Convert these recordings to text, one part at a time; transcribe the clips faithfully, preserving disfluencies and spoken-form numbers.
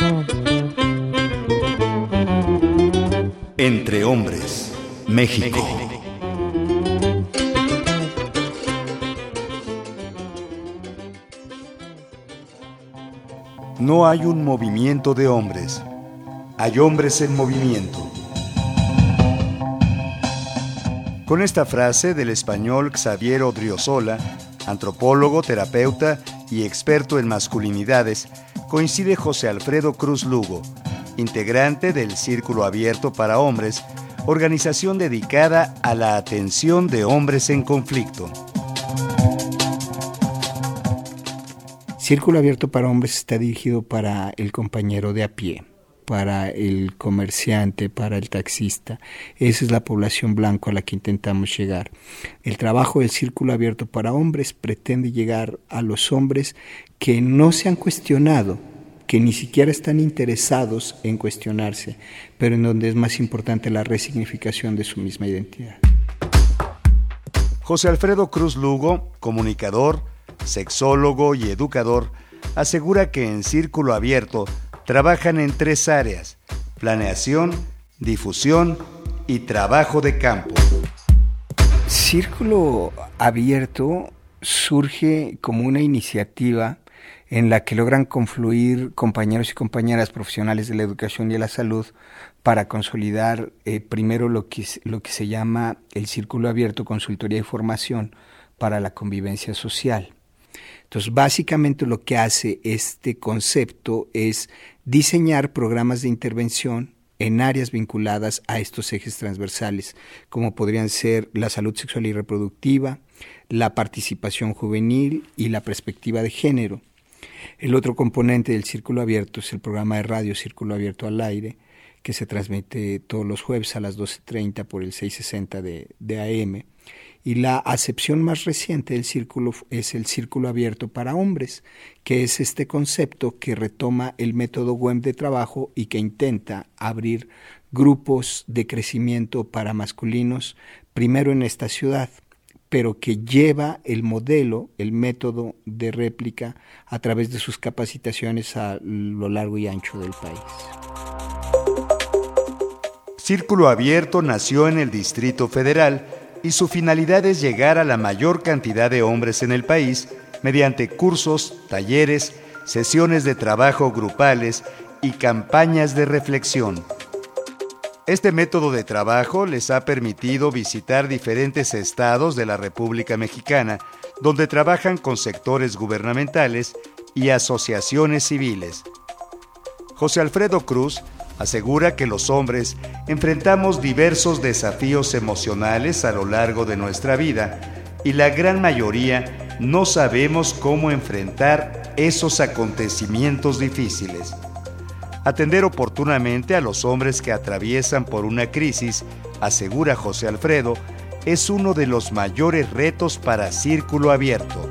Entre Hombres, México. No hay un movimiento de hombres, hay hombres en movimiento. Con esta frase del español Xavier Odriozola, antropólogo, terapeuta y experto en masculinidades, coincide José Alfredo Cruz Lugo, integrante del Círculo Abierto para Hombres, organización dedicada a la atención de hombres en conflicto. Círculo Abierto para Hombres está dirigido para el compañero de a pie, para el comerciante, para el taxista. Esa es la población blanca a la que intentamos llegar. El trabajo del Círculo Abierto para Hombres pretende llegar a los hombres que no se han cuestionado, que ni siquiera están interesados en cuestionarse, pero en donde es más importante la resignificación de su misma identidad. José Alfredo Cruz Lugo, comunicador, sexólogo y educador, asegura que en Círculo Abierto trabajan en tres áreas: planeación, difusión y trabajo de campo. Círculo Abierto surge como una iniciativa en la que logran confluir compañeros y compañeras profesionales de la educación y de la salud para consolidar eh, primero lo que, lo que se llama el Círculo Abierto, Consultoría y Formación para la Convivencia Social. Entonces, básicamente lo que hace este concepto es diseñar programas de intervención en áreas vinculadas a estos ejes transversales, como podrían ser la salud sexual y reproductiva, la participación juvenil y la perspectiva de género. El otro componente del Círculo Abierto es el programa de radio Círculo Abierto al Aire, que se transmite todos los jueves a las doce treinta por el seiscientos sesenta de, de A M. Y la acepción más reciente del círculo es el Círculo Abierto para Hombres, que es este concepto que retoma el método W E M de trabajo y que intenta abrir grupos de crecimiento para masculinos, primero en esta ciudad, pero que lleva el modelo, el método de réplica a través de sus capacitaciones a lo largo y ancho del país. Círculo Abierto nació en el Distrito Federal y su finalidad es llegar a la mayor cantidad de hombres en el país mediante cursos, talleres, sesiones de trabajo grupales y campañas de reflexión. Este método de trabajo les ha permitido visitar diferentes estados de la República Mexicana, donde trabajan con sectores gubernamentales y asociaciones civiles. José Alfredo Cruz asegura que los hombres enfrentamos diversos desafíos emocionales a lo largo de nuestra vida y la gran mayoría no sabemos cómo enfrentar esos acontecimientos difíciles. Atender oportunamente a los hombres que atraviesan por una crisis, asegura José Alfredo, es uno de los mayores retos para Círculo Abierto.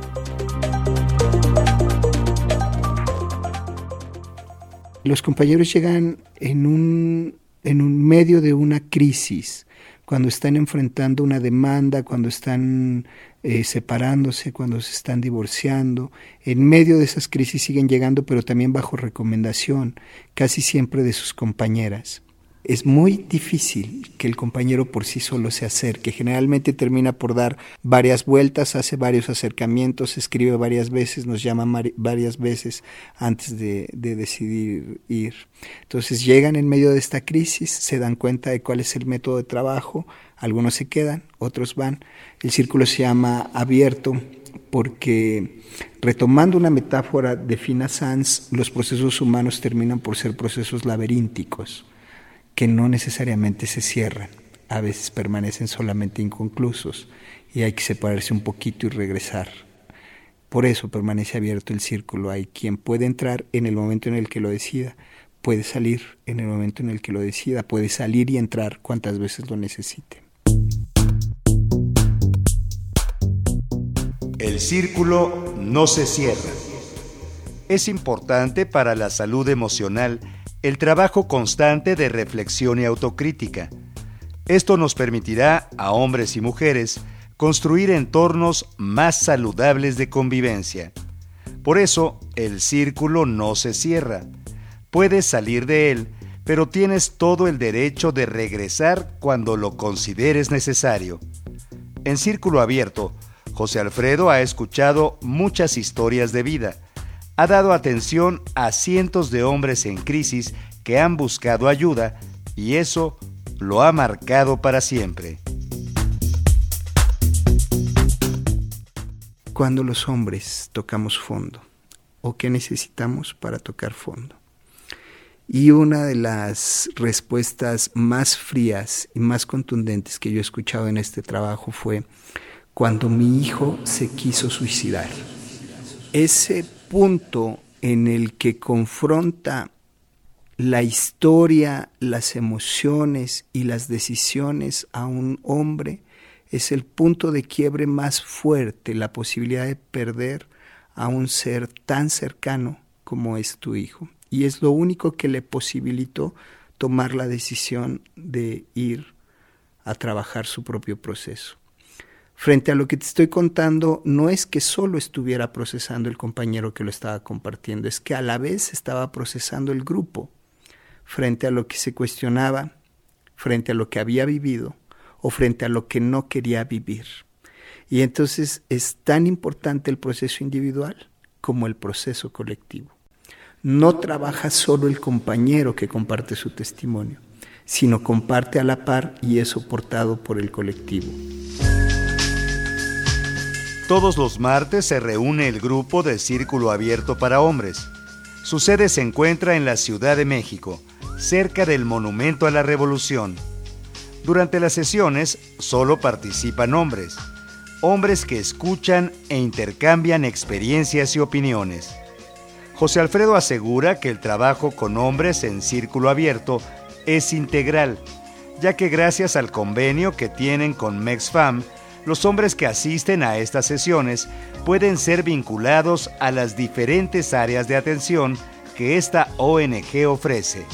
Los compañeros llegan en un, en un medio de una crisis, cuando están enfrentando una demanda, cuando están eh, separándose, cuando se están divorciando. En medio de esas crisis siguen llegando, pero también bajo recomendación, casi siempre de sus compañeras. Es muy difícil que el compañero por sí solo se acerque. Generalmente termina por dar varias vueltas, hace varios acercamientos, escribe varias veces, nos llama mari- varias veces antes de, de decidir ir. Entonces llegan en medio de esta crisis, se dan cuenta de cuál es el método de trabajo, algunos se quedan, otros van. El círculo se llama abierto porque, retomando una metáfora de Fina Sanz, los procesos humanos terminan por ser procesos laberínticos, que no necesariamente se cierran, a veces permanecen solamente inconclusos y hay que separarse un poquito y regresar. Por eso permanece abierto el círculo. Hay quien puede entrar en el momento en el que lo decida, puede salir en el momento en el que lo decida, puede salir y entrar cuantas veces lo necesite. El círculo no se cierra. Es importante para la salud emocional el trabajo constante de reflexión y autocrítica. Esto nos permitirá a hombres y mujeres construir entornos más saludables de convivencia. Por eso, el círculo no se cierra. Puedes salir de él, pero tienes todo el derecho de regresar cuando lo consideres necesario. En Círculo Abierto, José Alfredo ha escuchado muchas historias de vida. Ha dado atención a cientos de hombres en crisis que han buscado ayuda y eso lo ha marcado para siempre. Cuando los hombres tocamos fondo, ¿o qué necesitamos para tocar fondo? Y una de las respuestas más frías y más contundentes que yo he escuchado en este trabajo fue cuando mi hijo se quiso suicidar. Ese punto en el que confronta la historia, las emociones y las decisiones a un hombre es el punto de quiebre más fuerte, la posibilidad de perder a un ser tan cercano como es tu hijo. Y es lo único que le posibilitó tomar la decisión de ir a trabajar su propio proceso. Frente a lo que te estoy contando, no es que solo estuviera procesando el compañero que lo estaba compartiendo, es que a la vez estaba procesando el grupo, frente a lo que se cuestionaba, frente a lo que había vivido o frente a lo que no quería vivir. Y entonces es tan importante el proceso individual como el proceso colectivo. No trabaja solo el compañero que comparte su testimonio, sino comparte a la par y es soportado por el colectivo. Todos los martes se reúne el grupo de Círculo Abierto para Hombres. Su sede se encuentra en la Ciudad de México, cerca del Monumento a la Revolución. Durante las sesiones solo participan hombres, hombres que escuchan e intercambian experiencias y opiniones. José Alfredo asegura que el trabajo con hombres en Círculo Abierto es integral, ya que gracias al convenio que tienen con MEXFAM, los hombres que asisten a estas sesiones pueden ser vinculados a las diferentes áreas de atención que esta O N G ofrece.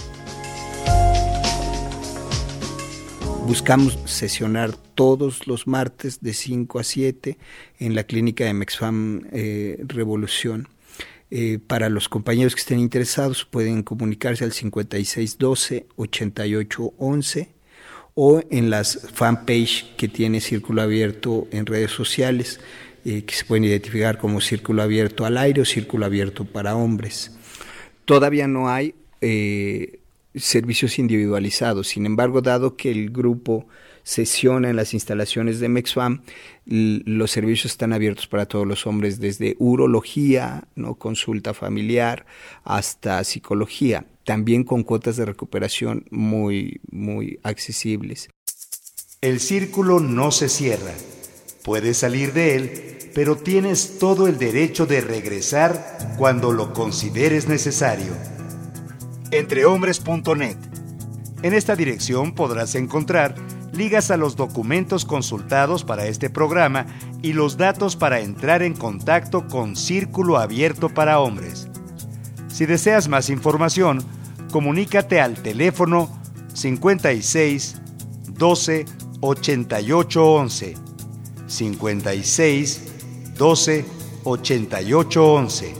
Buscamos sesionar todos los martes de cinco a siete en la clínica de MEXFAM eh, Revolución. Eh, para los compañeros que estén interesados pueden comunicarse al cincuenta y seis doce, ochenta y ocho once o en las fanpage que tiene Círculo Abierto en redes sociales, eh, que se pueden identificar como Círculo Abierto al Aire o Círculo Abierto para Hombres. Todavía no hay eh, servicios individualizados, sin embargo, dado que el grupo sesiona en las instalaciones de MEXFAM, los servicios están abiertos para todos los hombres, desde urología, ¿no?, consulta familiar, hasta psicología, también con cuotas de recuperación muy, muy accesibles. El círculo no se cierra. Puedes salir de él, pero tienes todo el derecho de regresar cuando lo consideres necesario. entrehombres punto net. En esta dirección podrás encontrar ligas a los documentos consultados para este programa y los datos para entrar en contacto con Círculo Abierto para Hombres. Si deseas más información, comunícate al teléfono cincuenta y seis doce ochenta y ocho once, cincuenta y seis doce ochenta y ocho once.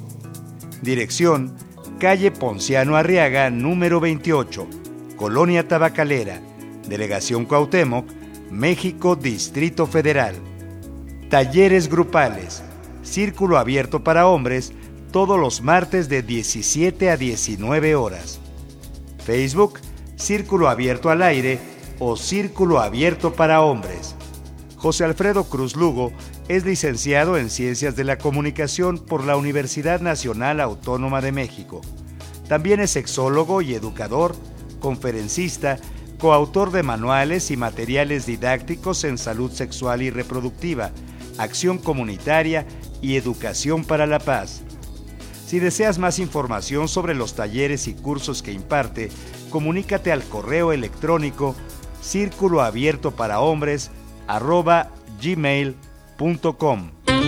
Dirección: calle Ponciano Arriaga, número veintiocho, Colonia Tabacalera, Delegación Cuauhtémoc, México, Distrito Federal. Talleres grupales, Círculo Abierto para Hombres, todos los martes de diecisiete a diecinueve horas. Facebook, Círculo Abierto al Aire o Círculo Abierto para Hombres. José Alfredo Cruz Lugo es licenciado en Ciencias de la Comunicación por la Universidad Nacional Autónoma de México. También es sexólogo y educador, conferencista, coautor de manuales y materiales didácticos en salud sexual y reproductiva, acción comunitaria y educación para la paz. Si deseas más información sobre los talleres y cursos que imparte, comunícate al correo electrónico círculoabiertoparahombres arroba gmail punto com.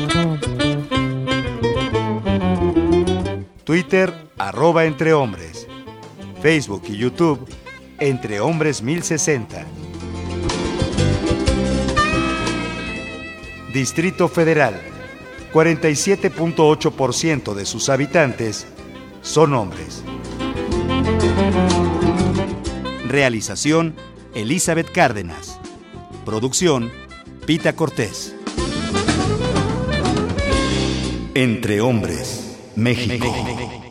Twitter, arroba Entre Hombres. Facebook y YouTube, Entre Hombres mil sesenta. Distrito Federal, cuarenta y siete punto ocho por ciento de sus habitantes son hombres. Realización, Elizabeth Cárdenas. Producción, Pita Cortés. Entre Hombres, México.